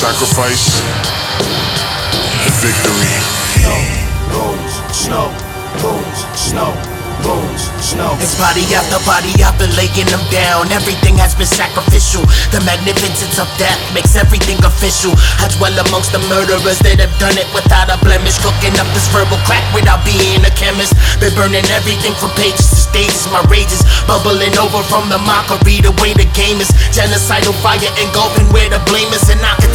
sacrifice, victory. Snow, bones, snow, bones, snow. It's body after body, I've been laying them down. Everything has been sacrificial. The magnificence of death makes everything official. I dwell amongst the murderers that have done it without a blemish. Cooking up this verbal crack without being a chemist. Been burning everything from pages to stages. My rages bubbling over from the mockery. The way the game is genocidal fire engulfing where the blame is. And I can